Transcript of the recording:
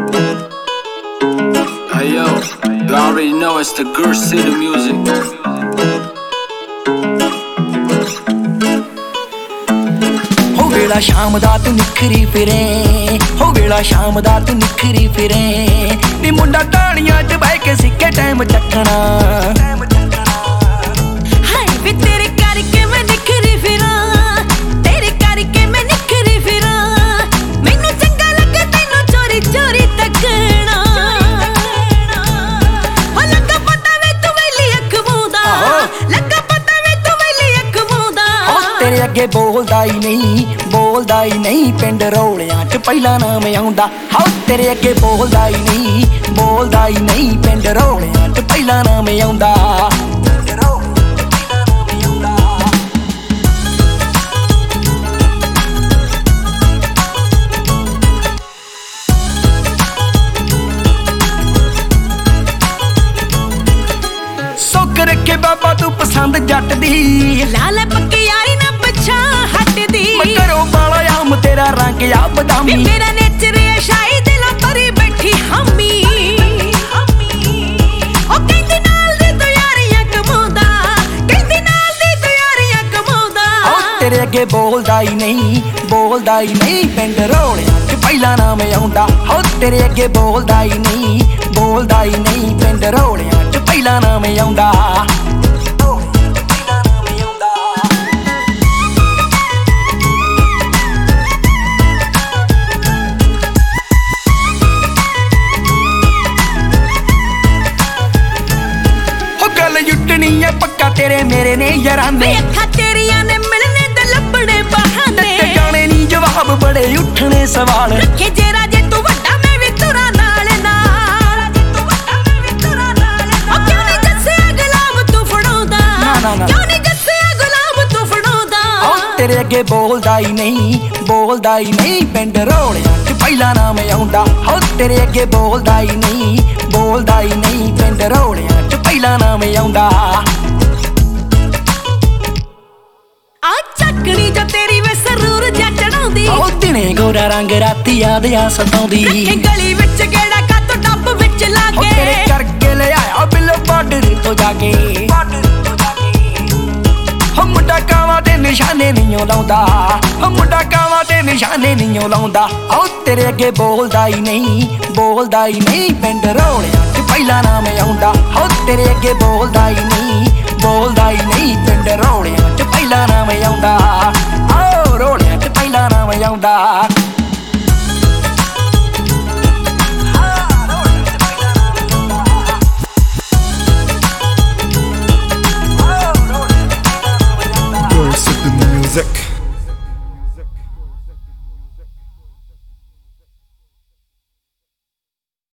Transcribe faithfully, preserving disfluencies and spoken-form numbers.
Hey yo, you already know it's the Girl City music. हो वेला शाम दा तू निखरी फिरे, हो वेला शाम दा तू निखरी फिरे, नी मुंडा टाणियां च बह के सिक्के टाइम चकना। हाय वे तेरे करके मैं निखरी फिरा, तेरे करके मैं निखरी फिरा, मैनू चंगा लगे तैनू चोरी चोरी तकना। हो लगा पता वे तू वेली अख मूंदा, लगा पता वे तू वेली अख मूंदा। हो तेरे अगे बोलदा ही नहीं, बोलदा ही नहीं, पिंड रौलियां च पहला नाम आउंदा। हो तेरे अगे बोलदा ही नहीं, बोलदा ही नहीं, पिंड रौलियां च पहला नाम आउंदा। सुख रखे बाबा तू पसंद जट दी, लाल पक्की यारी ना पछा हटदी। मैं घरों बाला आम तेरा रंग आ बदामी, मेरा नेचर है शाही दिलों भरी बैठी हमी। ओ कहंदी नाल दी तू यारियां कमाउंदा, कहंदी नाल दी तू यारियां कमाउंदा। हो तेरे अगे बोलदा ही नहीं, बोलदा ही नहीं, पिंड रौलियां च पहला नाम आउंदा। हो तेरे अगे बोलदा ही नहीं, बोलदा ही नहीं, पिंड रौलियां च पहला नाम आउंदा। युटनी है पक्का तेरे मेरे ने याराने, वे अखां तेरियां ने मिलने ते लभणे बहाने। ते जाने नी जवाब बड़े उठने सवाल, रखे जेरा जे तू वड्डा मैं भी तुरा नाल नाल। ओ क्यों नी जस्सिया गुलाब तू फड़ाउंदा, क्यों नी जस्सिया गुलाब तू फड़ाउंदा। ओ तेरे अगे बोलदा ही नहीं, बोलदा ही नहीं, पिंड रौलियां च पहला नाम आउंदा। हो तेरे अगे बोलदा ही नहीं, बोलदा ही नहीं, पिंड रौलियां च पहला नाम आउंदा। आ चकनी जो तेरी वे सरूर जा चढ़ाउंदी, ओ दिने गोरा रंग राती याद आ सताउंदी। रखे गली विच गेड़ा का तो डब विच लागे, ओ तेरे करके ले आया बिलो बार्डर तो जाके। हो मुंडा कावां ते निशाने नहीं लाउंदा, हो मुंडा कावां ते निशाने नहीं लाउंदा। ओ तेरे अगे बोलदा ही नहीं, बोलदा ही नहीं, पिंड रौलियां च पहला नाम आउंदा। हो तेरे अगे बोलदा ही नहीं, बोलदा ही नहीं, पिंड रौलियां च पहला नाम आउंदा। ओ रौलियां च पहला नाम आउंदा। Girl City music.